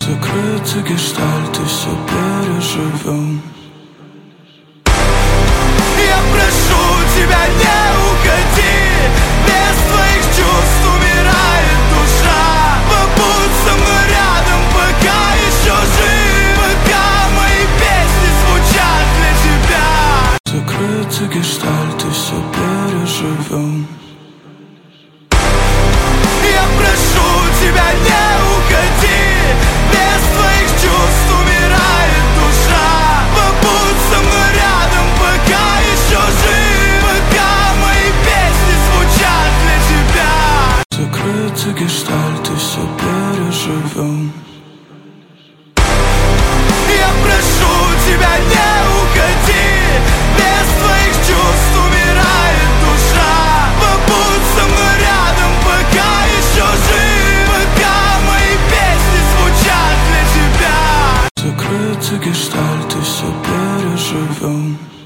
Закрытый гештальт и все переживем. Я прошу тебя, не уходи. Без твоих чувств умирает душа. Побудь со мной рядом, пока еще жив, пока мои песни звучат для тебя. Закрытый гештальт и все переживем. Я прошу тебя, не уходи. Без твоих чувств умирает душа. Побудь со мной рядом, пока еще жив, пока мои песни звучат для тебя. Закрытый гештальт и все переживем. Я прошу тебя, не уходи. Без твоих чувств умирает душа. Побудь со мной рядом, пока еще жив, пока мои песни звучат для тебя. Закрытый гештальт и все переживем.